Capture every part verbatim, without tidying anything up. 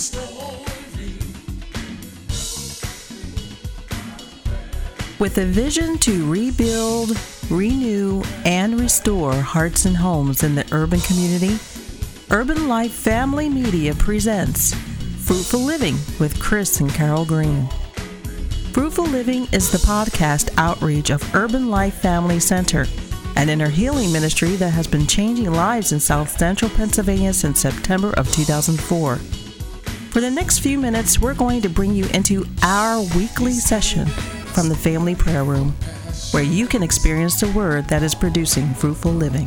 With a vision to rebuild, renew, and restore hearts and homes in the urban community, Urban Life Family Media presents Fruitful Living with Chris and Carol Green. Fruitful Living is the podcast outreach of Urban Life Family Center, an inner healing ministry that has been changing lives in South Central Pennsylvania since September of two thousand four. For the next few minutes, we're going to bring you into our weekly session from the Family Prayer Room, where you can experience the word that is producing fruitful living.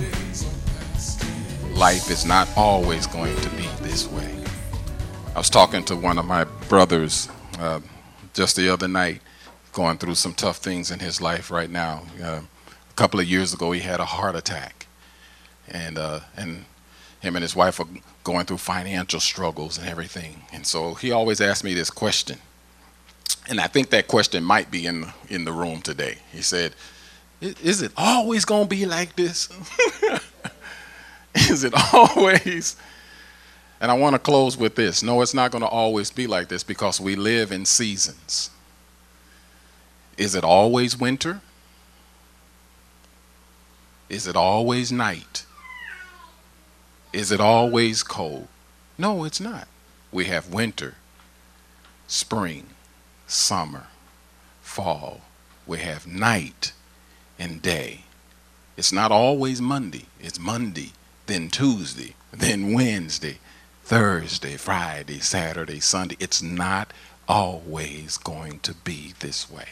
Life is not always going to be this way. I was talking to one of my brothers uh, just the other night, going through some tough things in his life right now. Uh, a couple of years ago, he had a heart attack, and uh, and him and his wife are going through financial struggles and everything. And so he always asked me this question. And I think that question might be in the, in the room today. He said, is it always going to be like this? Is it always? And I want to close with this. No, it's not going to always be like this because we live in seasons. Is it always winter? Is it always night? Is it always cold? No, it's not. We have winter, spring, summer, fall. We have night and day. It's not always Monday. It's Monday, then Tuesday, then Wednesday, Thursday, Friday, Saturday, Sunday. It's not always going to be this way.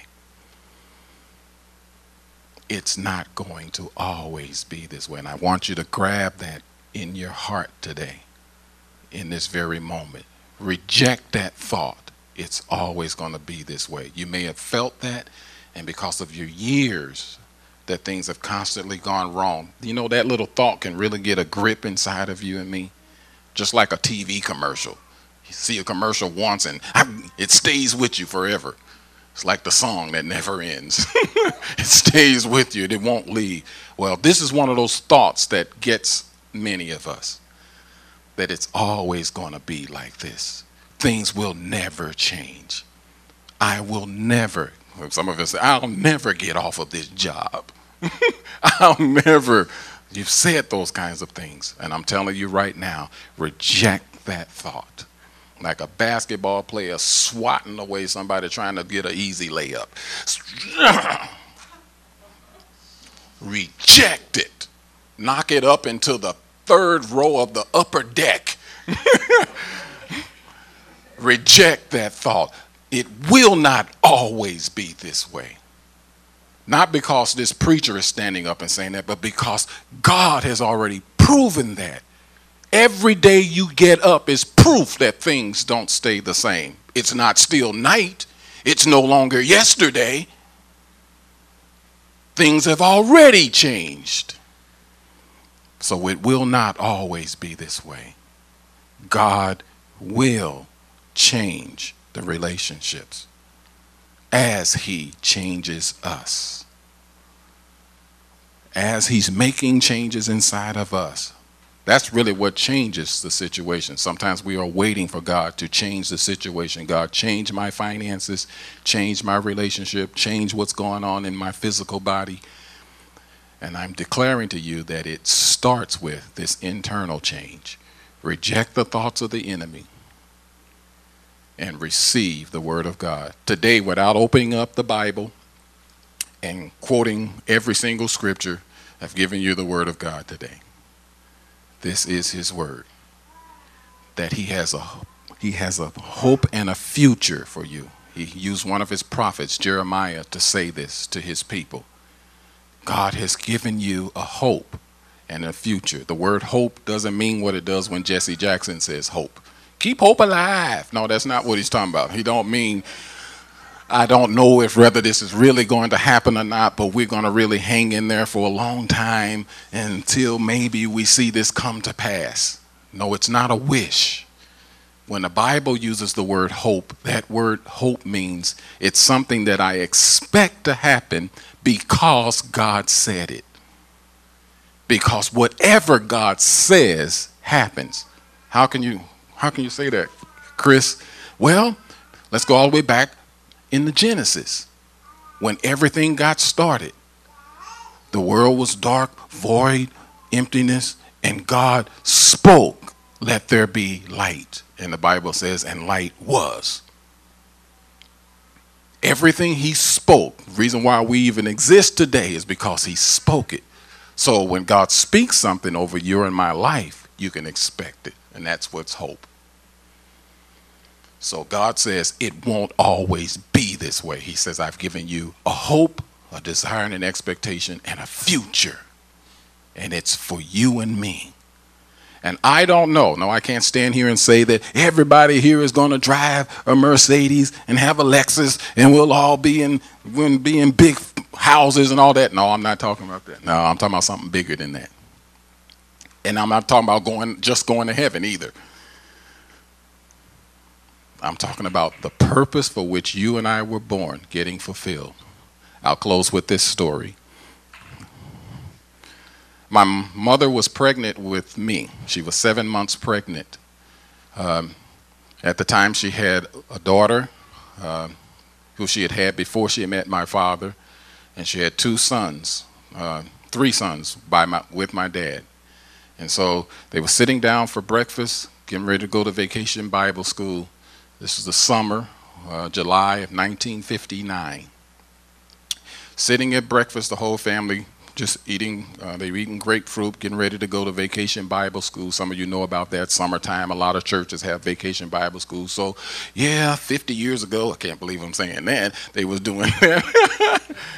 It's not going to always be this way. And I want you to grab that in your heart today, in this very moment. Reject that thought. It's always going to be this way. You may have felt that, and because of your years that things have constantly gone wrong, you know, that little thought can really get a grip inside of you and me, just like a T V commercial. You see a commercial once and it stays with you forever. It's like the song that never ends. It stays with you. It won't leave. Well, this is one of those thoughts that gets many of us, that it's always going to be like this. Things will never change. I will never, some of us say, I'll never get off of this job. I'll never, you've said those kinds of things. And I'm telling you right now, reject that thought. Like a basketball player swatting away somebody trying to get an easy layup. Reject it. Knock it up into the third row of the upper deck. Reject that thought. It will not always be this way. Not because this preacher is standing up and saying that, but because God has already proven that. Every day you get up is proof that things don't stay the same. It's not still night. It's no longer yesterday. Things have already changed. So it will not always be this way. God will change the relationships as he changes us. As he's making changes inside of us. That's really what changes the situation. Sometimes we are waiting for God to change the situation. God, change my finances, change my relationship, change what's going on in my physical body. And I'm declaring to you that it starts with this internal change. Reject the thoughts of the enemy and receive the word of God. Today, without opening up the Bible and quoting every single scripture, I've given you the word of God today. This is his word. That he has a he has a hope and a future for you. He used one of his prophets, Jeremiah, to say this to his people. God has given you a hope and a future. The word hope doesn't mean what it does when Jesse Jackson says hope. Keep hope alive. No, that's not what he's talking about. He don't mean, I don't know if whether this is really going to happen or not, but we're going to really hang in there for a long time until maybe we see this come to pass. No, it's not a wish. When the Bible uses the word hope, that word hope means it's something that I expect to happen because God said it. Because whatever God says happens. How can you, how can you say that, Chris, well, let's go all the way back in the Genesis. When everything got started, the world was dark, void, emptiness, and God spoke, let there be light. And the Bible says, and light was. Everything he spoke, the reason why we even exist today is because he spoke it. So when God speaks something over you and my life, you can expect it. And that's what's hope. So God says it won't always be this way. He says, I've given you a hope, a desire, and an expectation, and a future. And it's for you and me. And I don't know. No, I can't stand here and say that everybody here is going to drive a Mercedes and have a Lexus and we'll all be in, we'll be in big houses and all that. No, I'm not talking about that. No, I'm talking about something bigger than that. And I'm not talking about going, just going to heaven either. I'm talking about the purpose for which you and I were born getting fulfilled. I'll close with this story. My mother was pregnant with me. She was seven months pregnant. Um, at the time, she had a daughter uh, who she had had before she had met my father, and she had two sons, uh, three sons by my, with my dad. And so they were sitting down for breakfast, getting ready to go to vacation Bible school. This was the summer, uh, July of nineteen fifty-nine. Sitting at breakfast, the whole family just eating, uh, they were eating grapefruit, getting ready to go to vacation Bible school. Some of you know about that. Summertime, a lot of churches have vacation Bible school. So, yeah, fifty years ago, I can't believe I'm saying that, they was doing that.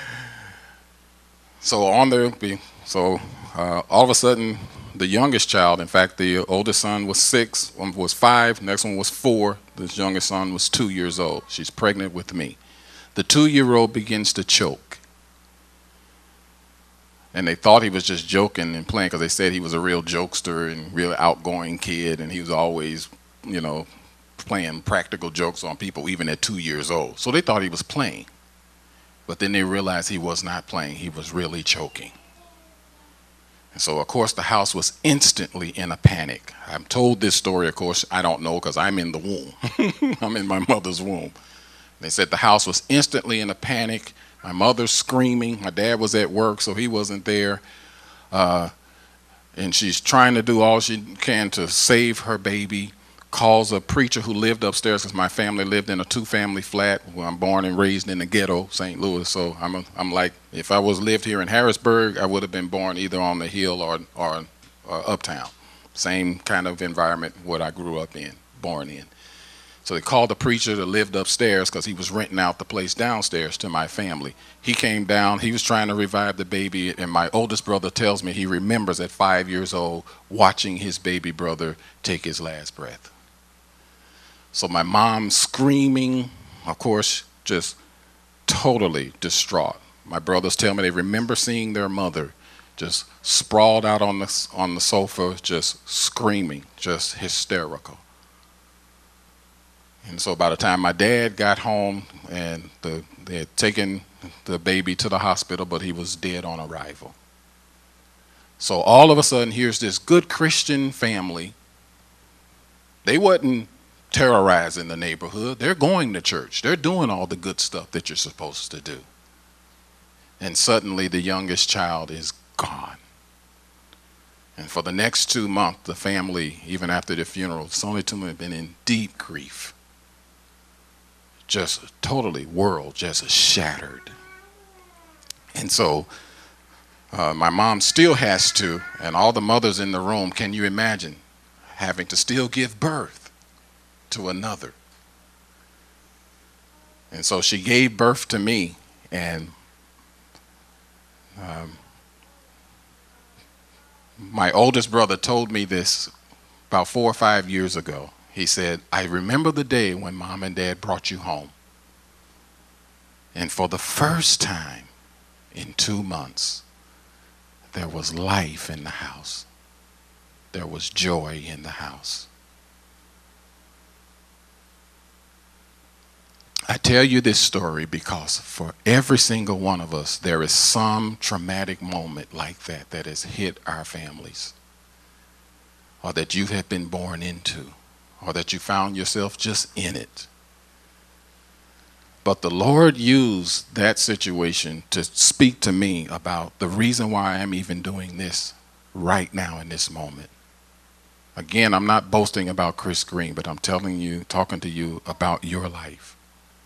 So on there, so uh, all of a sudden, the youngest child, in fact, the oldest son was six, one was five, next one was four. This youngest son was two years old. She's pregnant with me. The two-year-old begins to choke. And they thought he was just joking and playing because they said he was a real jokester and real outgoing kid, and he was always, you know, playing practical jokes on people even at two years old. So they thought he was playing. But then they realized he was not playing. He was really choking. And so, of course, the house was instantly in a panic. I'm told this story, of course, I don't know because I'm in the womb. I'm in my mother's womb. They said the house was instantly in a panic. My mother's screaming. My dad was at work, so he wasn't there. Uh, and she's trying to do all she can to save her baby. Calls a preacher who lived upstairs because my family lived in a two-family flat where I'm born and raised in the ghetto, Saint Louis. So I'm, a, I'm like, if I was lived here in Harrisburg, I would have been born either on the hill or, or, or uptown. Same kind of environment what I grew up in, born in. So they called the preacher that lived upstairs because he was renting out the place downstairs to my family. He came down. He was trying to revive the baby, and my oldest brother tells me he remembers at five years old watching his baby brother take his last breath. So my mom screaming, of course, just totally distraught. My brothers tell me they remember seeing their mother just sprawled out on the, on the sofa, just screaming, just hysterical. And so by the time my dad got home, and the, they had taken the baby to the hospital, but he was dead on arrival. So all of a sudden, here's this good Christian family. They wasn't terrorizing the neighborhood. They're going to church. They're doing all the good stuff that you're supposed to do. And suddenly the youngest child is gone. And for the next two months, the family, even after the funeral, it's only two months, have been in deep grief. Just totally, world just shattered. And so uh, my mom still has to, and all the mothers in the room, can you imagine having to still give birth to another? And so she gave birth to me, and um, my oldest brother told me this about four or five years ago. He said, I remember the day when mom and dad brought you home. And for the first time in two months, there was life in the house. There was joy in the house. I tell you this story because for every single one of us, there is some traumatic moment like that that has hit our families, or that you have been born into, or that you found yourself just in it. But the Lord used that situation to speak to me about the reason why I'm even doing this right now in this moment. Again, I'm not boasting about Chris Green, but I'm telling you, talking to you about your life.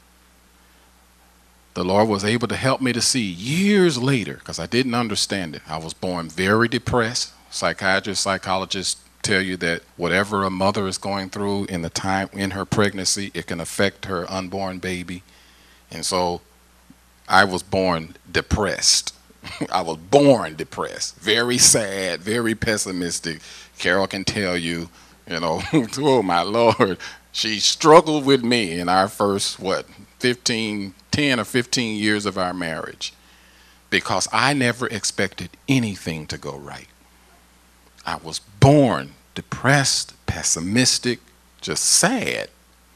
The Lord was able to help me to see years later, because I didn't understand it. I was born very depressed. Psychiatrists, psychologists tell you that whatever a mother is going through in the time in her pregnancy, it can affect her unborn baby. And so I was born depressed. I was born depressed, very sad, very pessimistic. Carol can tell you, you know, oh my Lord, she struggled with me in our first, what, fifteen, ten or fifteen years of our marriage, because I never expected anything to go right. I was born depressed, pessimistic, just sad.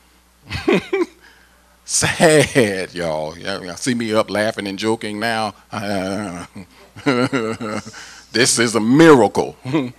Sad, y'all. You see me up laughing and joking now. Uh, this is a miracle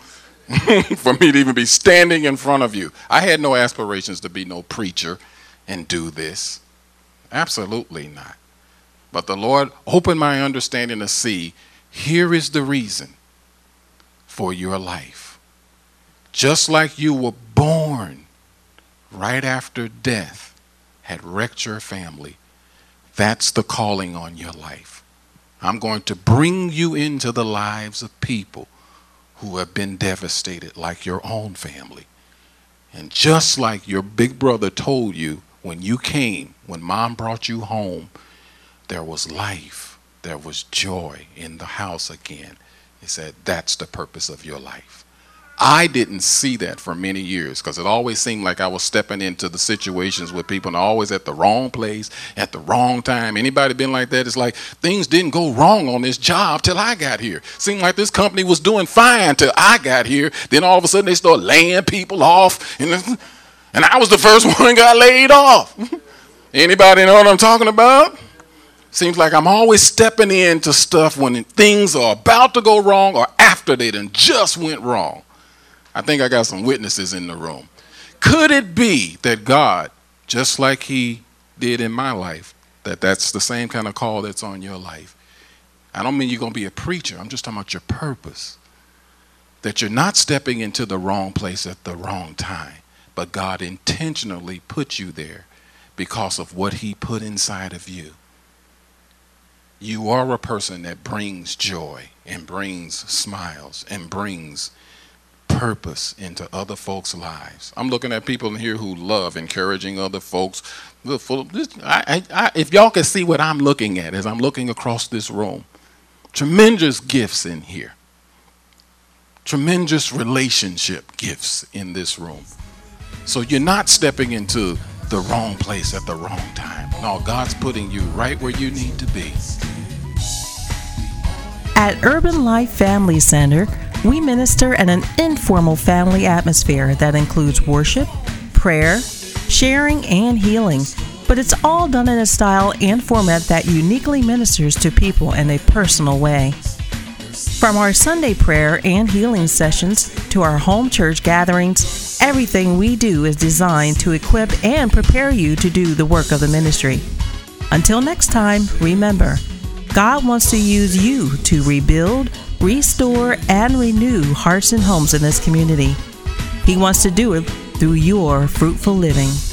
for me to even be standing in front of you. I had no aspirations to be no preacher and do this. Absolutely not. But the Lord opened my understanding to see, here is the reason for your life. Just like you were born right after death had wrecked your family, that's the calling on your life. I'm going to bring you into the lives of people who have been devastated, like your own family. And just like your big brother told you when you came, when mom brought you home, there was life, there was joy in the house again. He said, that's the purpose of your life. I didn't see that for many years, because it always seemed like I was stepping into the situations with people and always at the wrong place at the wrong time. Anybody been like that? It's like things didn't go wrong on this job till I got here. Seemed like this company was doing fine till I got here. Then all of a sudden they start laying people off, and, and I was the first one that got laid off. Anybody know what I'm talking about? Seems like I'm always stepping into stuff when things are about to go wrong or after they done just went wrong. I think I got some witnesses in the room. Could it be that God, just like he did in my life, that that's the same kind of call that's on your life? I don't mean you're going to be a preacher. I'm just talking about your purpose. That you're not stepping into the wrong place at the wrong time, but God intentionally put you there because of what he put inside of you. You are a person that brings joy and brings smiles and brings purpose into other folks' lives. I'm looking at people in here who love encouraging other folks. I, I, I, if y'all can see what I'm looking at as I'm looking across this room, tremendous gifts in here. Tremendous relationship gifts in this room. So you're not stepping into the wrong place at the wrong time. No, God's putting you right where you need to be. At Urban Life Family Center, we minister in an informal family atmosphere that includes worship, prayer, sharing, and healing. But it's all done in a style and format that uniquely ministers to people in a personal way. From our Sunday prayer and healing sessions to our home church gatherings, everything we do is designed to equip and prepare you to do the work of the ministry. Until next time, remember, God wants to use you to rebuild, restore, and renew hearts and homes in this community. He wants to do it through your fruitful living.